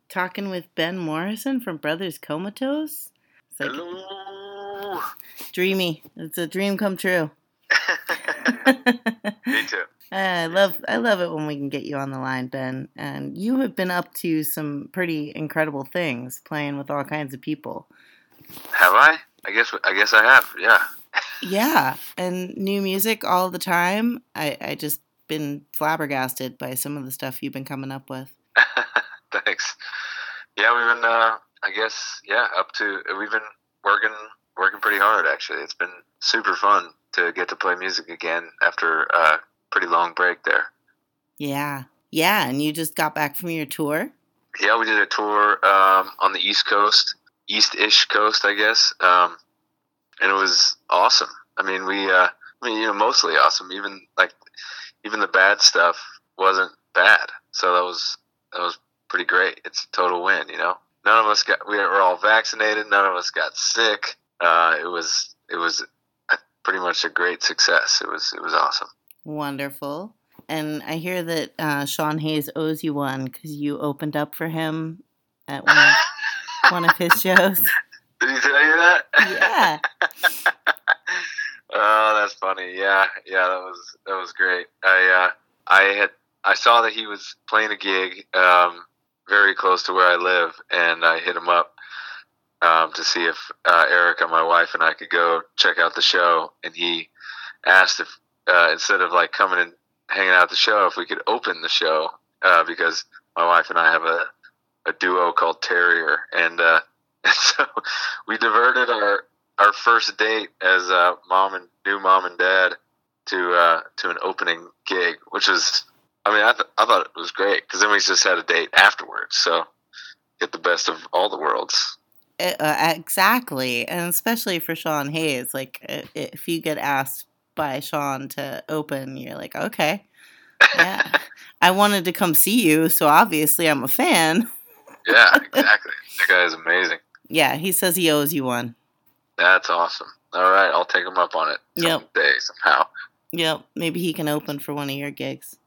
talking with Ben Morrison from Brothers Comatose. It's like Hello. dreamy. It's a dream come true. Me too. I love it when we can get you on the line, Ben. And you have been up to some pretty incredible things, playing with all kinds of people. Have I? I guess I have. Yeah. Yeah, and new music all the time. I just been flabbergasted by some of the stuff you've been coming up with. Thanks. Yeah, we've been. We've been working pretty hard. Actually, it's been super fun to get to play music again after a pretty long break there. Yeah, and you just got back from your tour? Yeah, we did a tour on the East Coast, East-ish coast, I guess, and it was awesome. I mean, mostly awesome. Even the bad stuff wasn't bad, so that was pretty great. It's a total win, you know. None of us we were all vaccinated. None of us got sick. It was pretty much a great success. It was awesome. Wonderful. And I hear that Sean Hayes owes you one because you opened up for him at one of his shows. Did he tell you that? Yeah. Oh, that's funny. Yeah, that was great. I saw that he was playing a gig very close to where I live, and I hit him up to see if Erica, my wife, and I could go check out the show. And he asked if instead of like coming and hanging out at the show, if we could open the show because my wife and I have a duo called Terrier, and so we diverted our first date as new mom and dad to an opening gig, which was, I mean, I thought it was great because then we just had a date afterwards, so get the best of all the worlds. Exactly, and especially for Sean Hayes, like if you get asked by Sean to open, you're like, okay, yeah, I wanted to come see you, so obviously I'm a fan. Yeah, exactly. That guy is amazing. Yeah, he says he owes you one. That's awesome. All right, I'll take him up on it someday, somehow. Yep, maybe he can open for one of your gigs.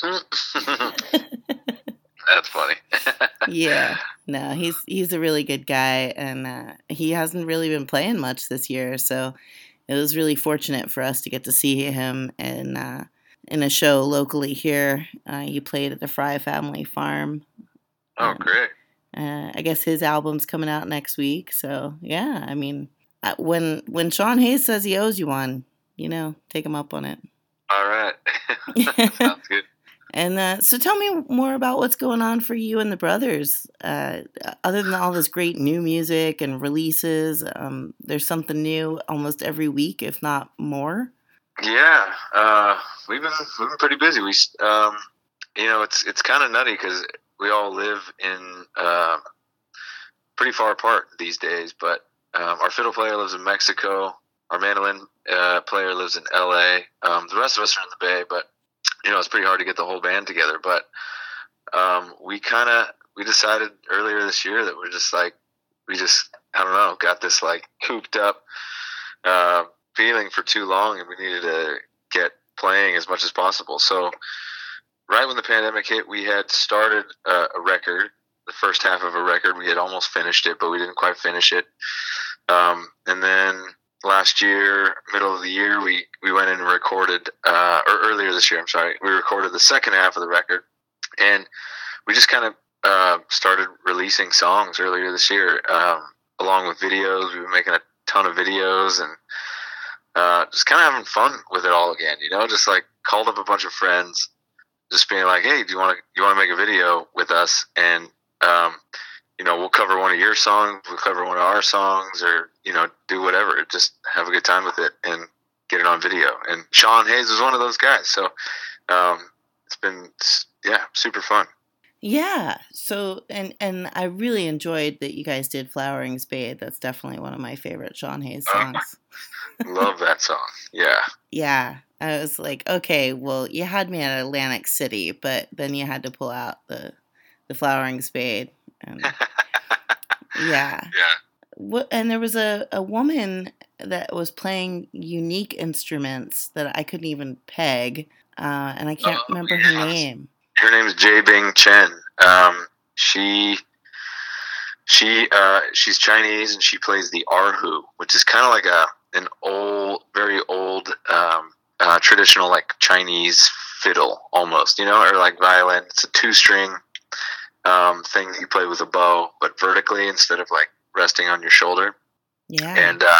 That's funny. Yeah, no, he's a really good guy, and he hasn't really been playing much this year, so it was really fortunate for us to get to see him in a show locally here. He played at the Fry Family Farm. Oh, great. I guess his album's coming out next week, so yeah, I mean, when Sean Hayes says he owes you one, take him up on it. All right. Sounds good. And so tell me more about what's going on for you and the brothers. Other than all this great new music and releases, there's something new almost every week, if not more. Yeah, we've been pretty busy. It's kind of nutty because we all live in pretty far apart these days. But our fiddle player lives in Mexico. Our mandolin player lives in L.A. The rest of us are in the Bay, but it's pretty hard to get the whole band together. But we decided earlier this year that I don't know, got this like cooped up feeling for too long, and we needed to get playing as much as possible. So right when the pandemic hit, we had started a record, the first half of a record. We had almost finished it, but we didn't quite finish it. And then last year, middle of the year, we went in and recorded, or earlier this year, I'm sorry, we recorded the second half of the record, and we just kind of started releasing songs earlier this year, along with videos. We've been making a ton of videos, and just kind of having fun with it all again, just like called up a bunch of friends, just being like, hey, do you want to make a video with us? And, we'll cover one of your songs, we'll cover one of our songs, or, do whatever, just have a good time with it and get it on video. And Sean Hayes was one of those guys. So, it's been, super fun. Yeah. So, and I really enjoyed that you guys did Flowering Spade. That's definitely one of my favorite Sean Hayes songs. Love that song. Yeah. Yeah. I was like, okay, well, you had me at Atlantic City, but then you had to pull out the Flowering Spade. And, yeah. Yeah. And there was a woman that was playing unique instruments that I couldn't even peg, and I can't remember her name. Her name is Jae Bing Chen. She she's Chinese, and she plays the erhu, which is kind of like an old, very old, traditional like Chinese fiddle almost, or like violin. It's a 2-string thing that you play with a bow, but vertically instead of like resting on your shoulder. Yeah.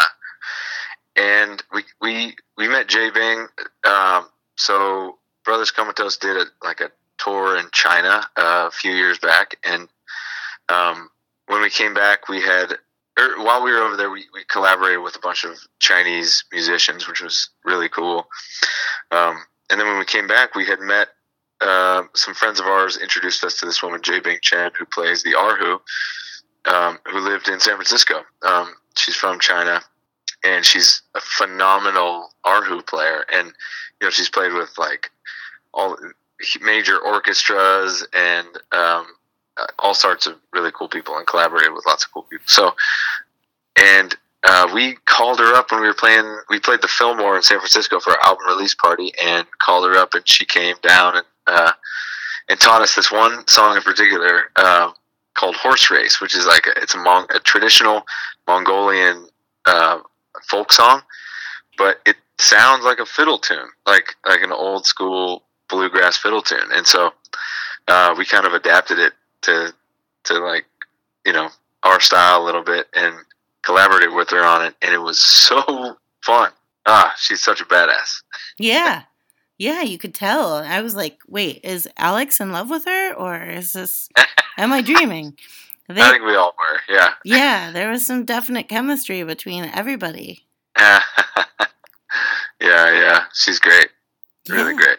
And we met Jay Bing. So Brothers Comatose did a tour in China a few years back, and when we came back, while we were over there, we collaborated with a bunch of Chinese musicians, which was really cool. And then when we came back, we had met some friends of ours, introduced us to this woman, Jay Bing Chen, who plays the erhu, who lived in San Francisco. She's from China, and she's a phenomenal erhu player. And, she's played with like all major orchestras and all sorts of really cool people, and collaborated with lots of cool people. So, and we called her up when we played the Fillmore in San Francisco for our album release party, and called her up, and she came down and taught us this one song in particular called Horse Race, which is like a traditional Mongolian folk song, but it sounds like a fiddle tune, like an old school bluegrass fiddle tune. And so we kind of adapted it to like, our style a little bit, and collaborated with her on it, and it was so fun. She's such a badass. Yeah, you could tell. I was like, wait, is Alex in love with her, or is this, am I dreaming? I think we all were, yeah. Yeah, there was some definite chemistry between everybody. Yeah, she's great. Really great.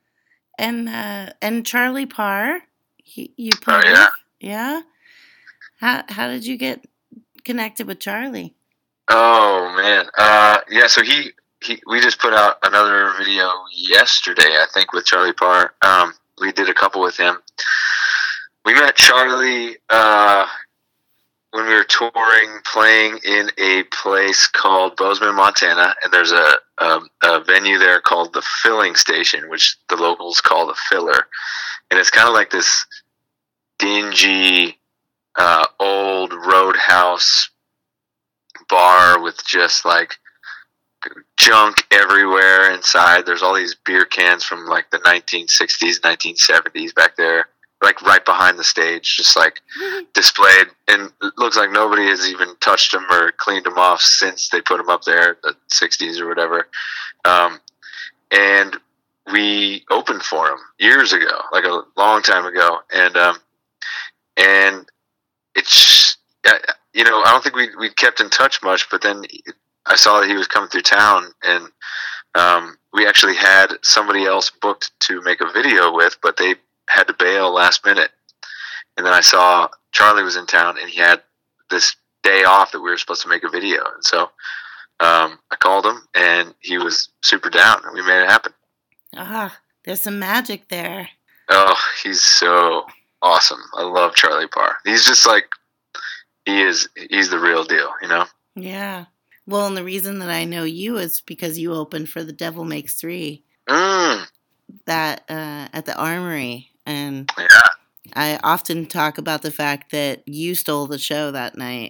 And Charlie Parr, you played with? Yeah? How did you get connected with Charlie? Oh, man. Yeah, so we just put out another video yesterday, I think, with Charlie Parr. We did a couple with him. We met Charlie when we were touring, playing in a place called Bozeman, Montana, and there's a venue there called the Filling Station, which the locals call the Filler, and it's kind of like this dingy, old roadhouse bar with just like junk everywhere inside. There's all these beer cans from like the 1960s, 1970s back there, like right behind the stage, just like displayed, and it looks like nobody has even touched them or cleaned them off since they put them up there in the 60s or whatever. And we opened for him years ago, like a long time ago, and it's, I don't think we kept in touch much, but then I saw that he was coming through town, and we actually had somebody else booked to make a video with, but they had to bail last minute. And then I saw Charlie was in town, and he had this day off that we were supposed to make a video. And so I called him, and he was super down, and we made it happen. There's some magic there. Oh, he's so awesome. I love Charlie Parr. He's just like, he's the real deal, Yeah. Well, and the reason that I know you is because you opened for The Devil Makes Three. That at the Armory. And yeah. I often talk about the fact that you stole the show that night.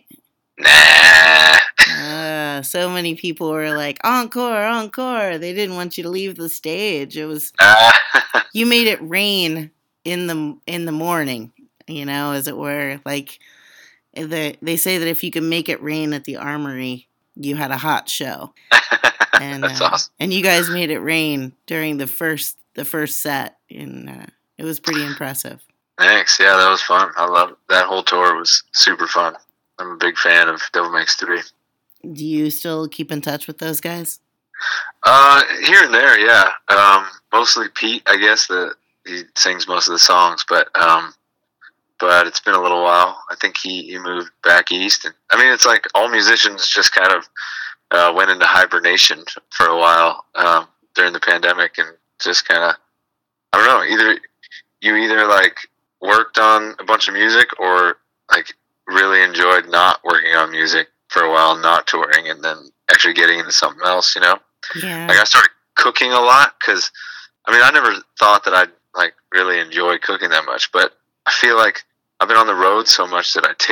Nah. So many people were like, encore, encore. They didn't want you to leave the stage. It was, you made it rain in the morning, as it were. Like, they say that if you can make it rain at the Armory, you had a hot show. And, that's awesome. And you guys made it rain during the first set, and it was pretty impressive. Thanks. Yeah, that was fun. I love it. That whole tour was super fun. I'm a big fan of Devil Makes Three. Do you still keep in touch with those guys? Here and there, yeah. Mostly Pete, I guess, he sings most of the songs, but it's been a little while. I think he moved back east. And, it's like all musicians just kind of went into hibernation for a while during the pandemic, and just kind of, I don't know, either like worked on a bunch of music, or like really enjoyed not working on music for a while, not touring, and then actually getting into something else, Yeah. Like I started cooking a lot, because I never thought that I'd like really enjoy cooking that much, but I feel like I've been on the road so much that I take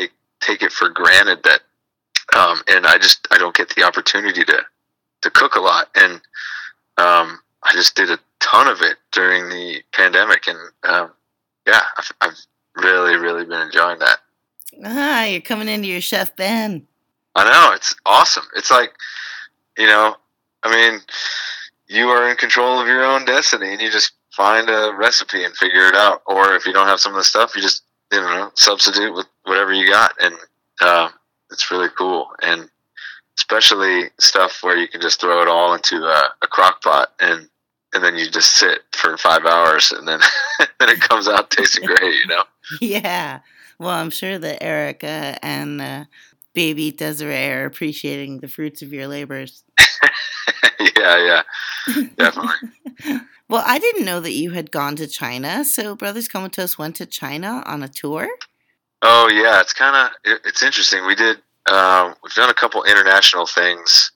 take it for granted that, and I don't get the opportunity to cook a lot, and I just did a ton of it during the pandemic, and I've really, really been enjoying that. You're coming into your chef Ben. I know, it's awesome. It's like, I mean, you are in control of your own destiny, and you just find a recipe and figure it out. Or if you don't have some of the stuff, you just, substitute with whatever you got. And it's really cool. And especially stuff where you can just throw it all into a crock pot and then you just sit for 5 hours and then then it comes out tasting great, Yeah. Well, I'm sure that Erica and baby Desiree are appreciating the fruits of your labors. Yeah, definitely. Well, I didn't know that you had gone to China. So Brothers Comatose went to China on a tour? Oh, yeah. It's interesting. We've done a couple international things.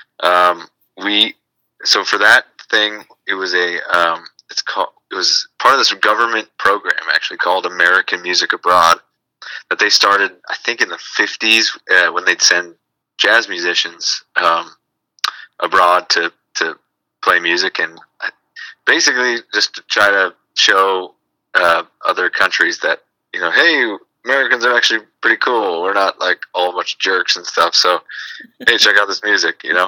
So for that thing, it was it was part of this government program actually called American Music Abroad that they started, I think, in the 50s when they'd send jazz musicians abroad to play music, and basically just to try to show other countries that, hey, Americans are actually pretty cool. We're not like all a bunch of jerks and stuff. So, hey, check out this music, Yeah.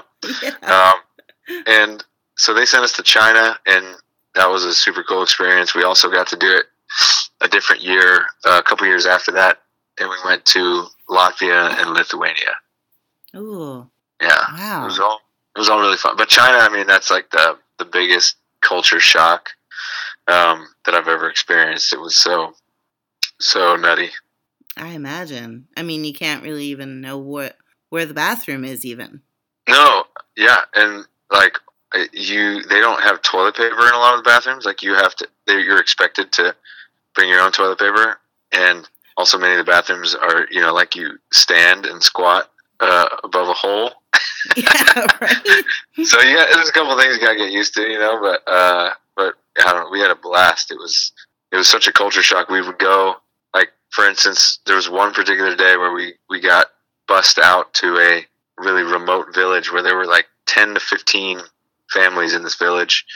And so they sent us to China, and that was a super cool experience. We also got to do it a different year, a couple years after that, and we went to Latvia and Lithuania. Ooh. Yeah. Wow. It was all really fun. But China, I mean, that's like the biggest culture shock that I've ever experienced. It was so nutty. I imagine. I mean, you can't really even know where the bathroom is even. No, yeah, and like they don't have toilet paper in a lot of the bathrooms. Like you're expected to bring your own toilet paper, and also many of the bathrooms are, like you stand and squat above a hole. Yeah, right. So yeah, there's a couple of things you gotta get used to, but I don't know. We had a blast. It was such a culture shock. We would go, like, for instance, there was one particular day where we got bussed out to a really remote village where there were like 10 to 15 families in this village,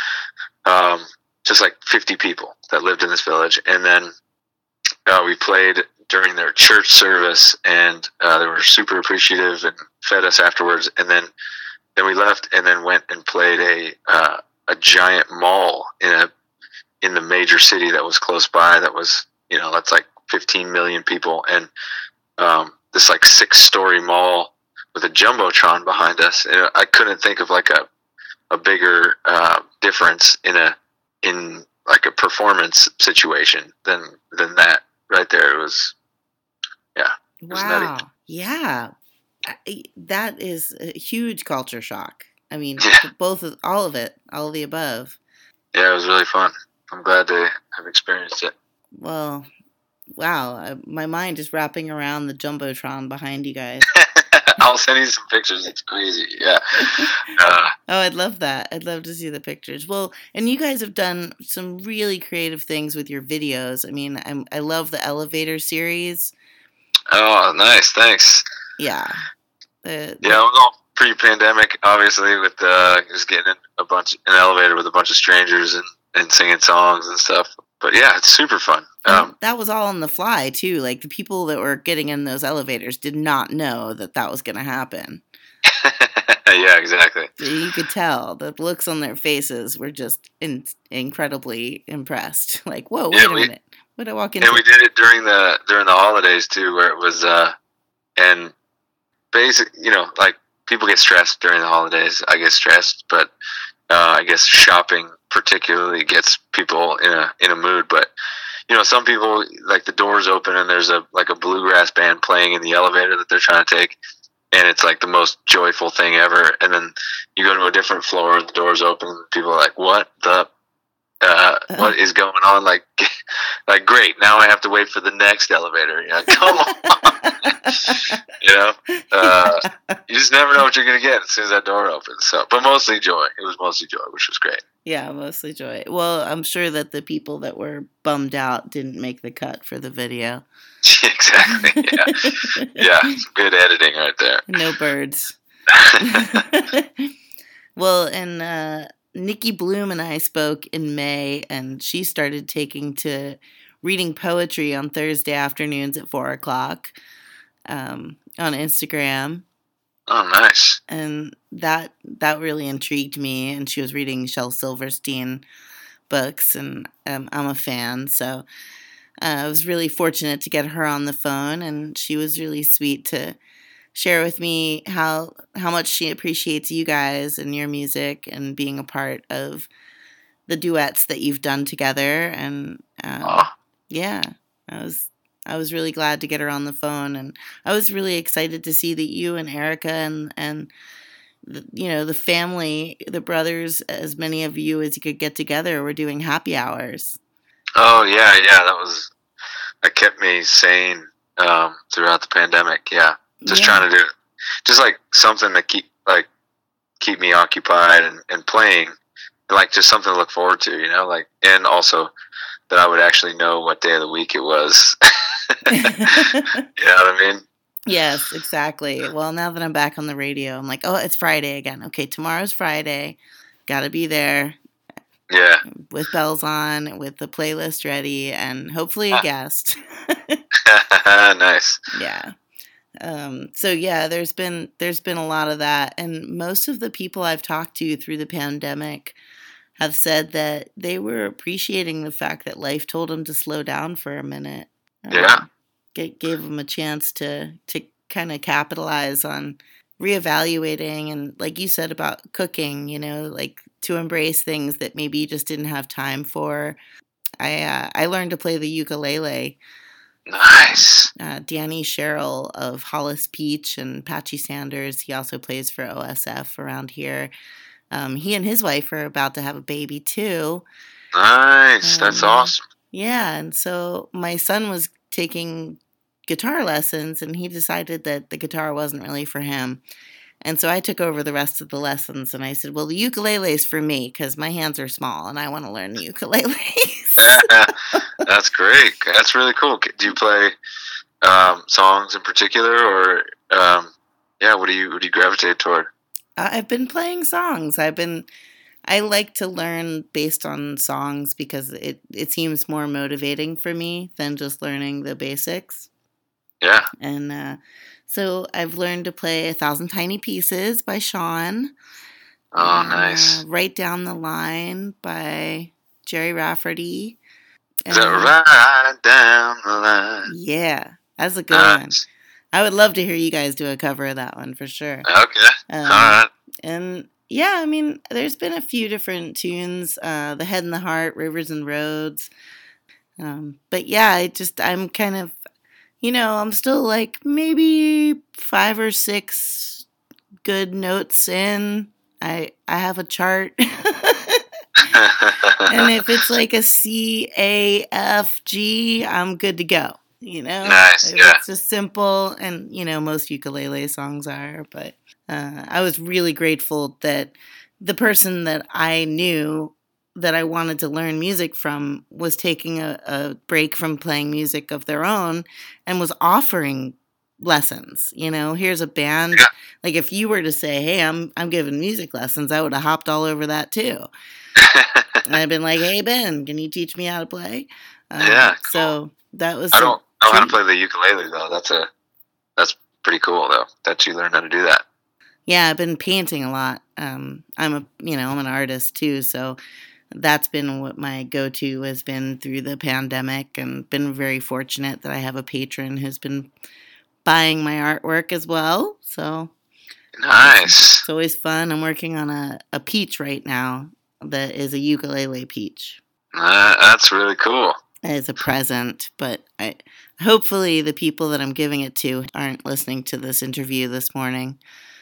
just like 50 people that lived in this village, and then we played during their church service, and they were super appreciative and fed us afterwards. And then we left and then went and played a giant mall in the major city that was close by. That was, that's like 15 million people, and this like 6-story mall with a jumbotron behind us. And I couldn't think of like a bigger difference in like a performance situation than that right there. It was, yeah. It was wow. nutty. Yeah. That is a huge culture shock. I mean, Yeah. all of it, all of the above. Yeah, it was really fun. I'm glad to have experienced it. Well, wow. My mind is wrapping around the jumbotron behind you guys. I'll send you some pictures. It's crazy. Yeah. Oh, I'd love that. I'd love to see the pictures. Well, and you guys have done some really creative things with your videos. I mean, I love the elevator series. Oh, nice. Thanks. Yeah. Yeah, it was all pre-pandemic, obviously, with just getting in an elevator with a bunch of strangers and singing songs and stuff. But yeah, it's super fun. That was all on the fly, too. Like, the people that were getting in those elevators did not know that was going to happen. Yeah, exactly. So you could tell the looks on their faces were just incredibly impressed. Like, whoa, wait a minute. What did I walk into? And we did it during the holidays, too, where it was, and basically, like, people get stressed during the holidays. I get stressed, but I guess shopping particularly gets people in a mood. But some people, like, the doors open and there's a bluegrass band playing in the elevator that they're trying to take, and it's like the most joyful thing ever. And then you go to a different floor, the doors open, and people are like, "What the? What is going on?" Like, great. Now I have to wait for the next elevator. Come on. You know, you just never know what you're gonna get as soon as that door opens. So, but mostly joy. It was mostly joy, which was great. Yeah, mostly joy. Well, I'm sure that the people that were bummed out didn't make the cut for the video. Exactly. Yeah, some good editing right there. No birds. Well, and Nikki Bloom and I spoke in May, and she started taking to reading poetry on Thursday afternoons at 4:00 on Instagram. Oh, nice. And that really intrigued me. And she was reading Shel Silverstein books, and I'm a fan. So I was really fortunate to get her on the phone, and she was really sweet to share with me how much she appreciates you guys and your music and being a part of the duets that you've done together. And yeah, I was really glad to get her on the phone, and I was really excited to see that you and Erica and the family, the brothers, as many of you as you could get together, were doing happy hours. Oh yeah, that kept me sane throughout the pandemic. Yeah, just trying to do just like something to keep me occupied and playing, like just something to look forward to, and also that I would actually know what day of the week it was. You know what I mean? Yes, exactly. Well, now that I'm back on the radio, I'm like, oh, it's Friday again. Okay, tomorrow's Friday. Gotta be there. Yeah. With bells on, with the playlist ready, and hopefully a guest. Nice. Yeah. So yeah, there's been a lot of that, and most of the people I've talked to through the pandemic have said that they were appreciating the fact that life told them to slow down for a minute. Gave them a chance to kind of capitalize on reevaluating, and like you said about cooking, like to embrace things that maybe you just didn't have time for. I learned to play the ukulele. Nice. Danny Sherrill of Hollis Peach and Patchy Sanders, he also plays for OSF around here. He and his wife are about to have a baby too. Nice. That's awesome. Yeah, and so my son was taking guitar lessons, and he decided that the guitar wasn't really for him. And so I took over the rest of the lessons, and I said, well, the ukulele is for me because my hands are small and I want to learn the ukulele. That's great. That's really cool. Do you play songs in particular, or what do you gravitate toward? I've been playing songs. I like to learn based on songs because it seems more motivating for me than just learning the basics. Yeah. And so I've learned to play 1,000 Tiny Pieces by Sean. Oh, nice. Right Down the Line by Jerry Rafferty. Is that Right Down the Line? Yeah, that's a good one. I would love to hear you guys do a cover of that one for sure. Okay. All right. And yeah, I mean, there's been a few different tunes, The Head and the Heart, Rivers and Roads. But yeah, I'm kind of, I'm still like maybe 5 or 6 good notes in. I have a chart. And if it's like a C, A, F, G, I'm good to go. Nice. It's just simple, and most ukulele songs are. But I was really grateful that the person that I knew that I wanted to learn music from was taking a break from playing music of their own and was offering lessons. Here's a band. Yeah. Like if you were to say, "Hey, I'm giving music lessons," I would have hopped all over that too. And I've been like, "Hey Ben, can you teach me how to play?" Yeah. Cool. So that was. I don't know how to play the ukulele though. That's pretty cool though that you learned how to do that. Yeah, I've been painting a lot. I'm an artist too, so that's been what my go-to has been through the pandemic, and been very fortunate that I have a patron who's been buying my artwork as well. So nice. It's always fun. I'm working on a peach right now that is a ukulele peach. That's really cool. As a present, but hopefully the people that I'm giving it to aren't listening to this interview this morning.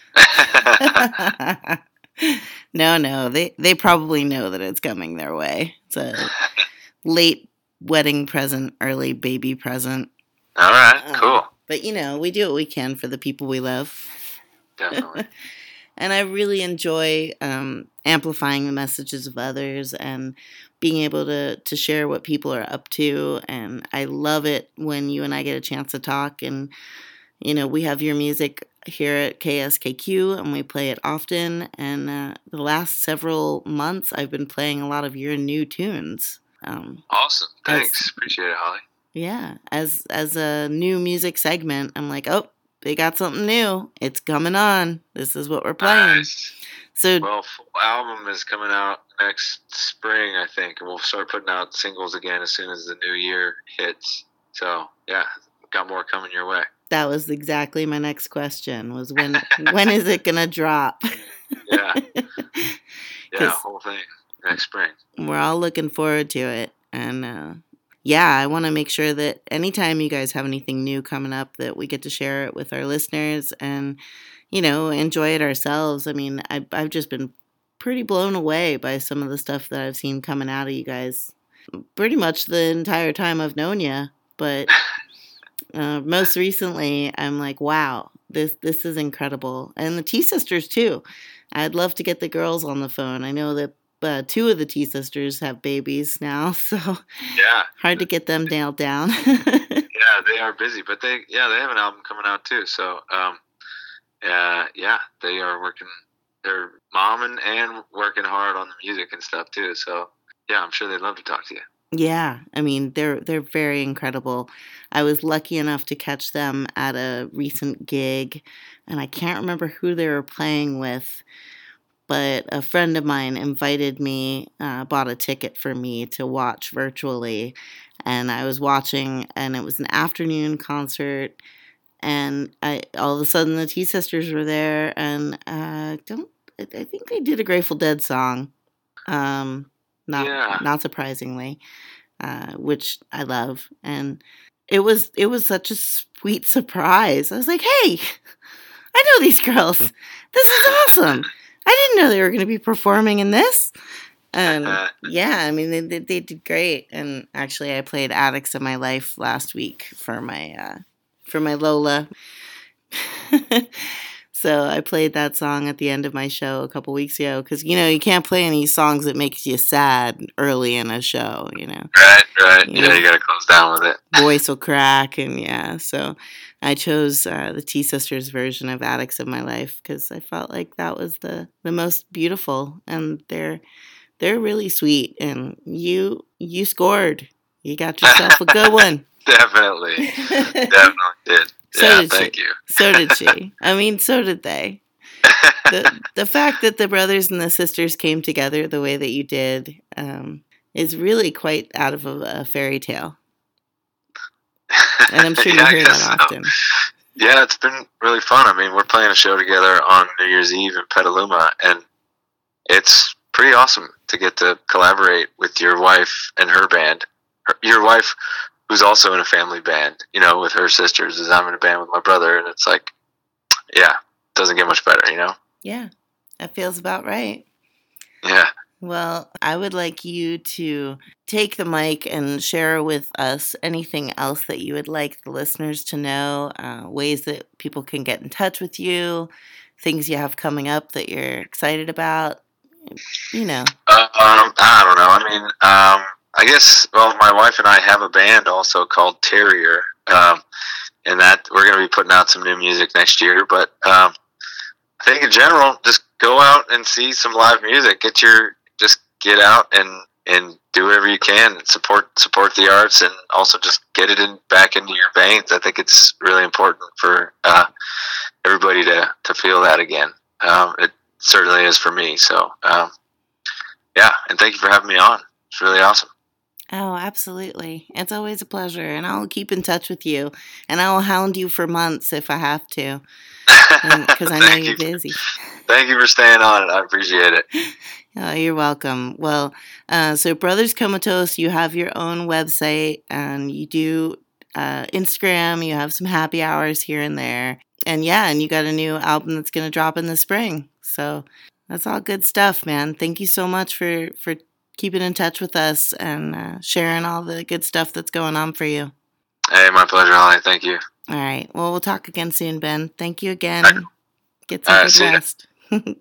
No, they probably know that it's coming their way. It's a late wedding present, early baby present. All right, cool. But, we do what we can for the people we love. Definitely. And I really enjoy amplifying the messages of others and being able to share what people are up to. And I love it when you and I get a chance to talk. And, we have your music here at KSKQ, and we play it often. And the last several months, I've been playing a lot of your new tunes. Awesome. Thanks. Appreciate it, Holly. Yeah. As a new music segment, I'm like, oh, they got something new. It's coming on. This is what we're playing. Nice. So, full album is coming out next spring, I think, and we'll start putting out singles again as soon as the new year hits. So, yeah, got more coming your way. That was exactly my next question, was when is it going to drop? Yeah. Yeah, whole thing next spring. We're all looking forward to it. And, I want to make sure that anytime you guys have anything new coming up, that we get to share it with our listeners and, enjoy it ourselves. I mean, I've just been pretty blown away by some of the stuff that I've seen coming out of you guys pretty much the entire time I've known you. But most recently, I'm like, wow, this is incredible. And the T Sisters, too. I'd love to get the girls on the phone. I know that 2 of the T Sisters have babies now, so hard to get them nailed down. Yeah, they are busy, but they have an album coming out too. So, they are working. They're momming and working hard on the music and stuff too. So, yeah, I'm sure they'd love to talk to you. Yeah, I mean, they're very incredible. I was lucky enough to catch them at a recent gig, and I can't remember who they were playing with, but a friend of mine invited me, bought a ticket for me to watch virtually, and I was watching, and it was an afternoon concert, and all of a sudden the T Sisters were there, and I think they did a Grateful Dead song, not surprisingly, which I love, and it was such a sweet surprise. I was like, hey, I know these girls. This is awesome. I didn't know they were going to be performing in this. And I mean, they did great. And actually, I played Addicts of My Life last week for my Lola. So I played that song at the end of my show a couple weeks ago because, you can't play any songs that makes you sad early in a show, Right. You got to close down with it. Voice will crack, and so I chose the T Sisters version of Addicts of My Life because I felt like that was the most beautiful, and they're really sweet, and you scored. You got yourself a good one. Definitely did. Thank you. So did she. I mean, so did they. The fact that the brothers and the sisters came together the way that you did is really quite out of a fairy tale. And I'm sure you hear that often. Yeah, it's been really fun. I mean, we're playing a show together on New Year's Eve in Petaluma, and it's pretty awesome to get to collaborate with your wife and her band. Your wife, who's also in a family band, with her sisters, is I'm in a band with my brother, and it's like, doesn't get much better, Yeah, that feels about right. Yeah. Well, I would like you to take the mic and share with us anything else that you would like the listeners to know, ways that people can get in touch with you, things you have coming up that you're excited about, I don't know. I mean, I guess, my wife and I have a band also called Terrier, and that we're going to be putting out some new music next year. But I think in general, just go out and see some live music. Just get out and do whatever you can and support the arts, and also just get it back into your veins. I think it's really important for everybody to feel that again. It certainly is for me. So, and thank you for having me on. It's really awesome. Oh, absolutely. It's always a pleasure, and I'll keep in touch with you, and I'll hound you for months if I have to, because I know you're busy. Thank you for staying on it. I appreciate it. Oh, you're welcome. Well, so Brothers Comatose, you have your own website, and you do Instagram, you have some happy hours here and there, and you got a new album that's going to drop in the spring, so that's all good stuff, man. Thank you so much for keeping in touch with us and sharing all the good stuff that's going on for you. Hey, my pleasure, Holly. Thank you. All right. Well, we'll talk again soon, Ben. Thank you All right. again. Get some good See ya. rest.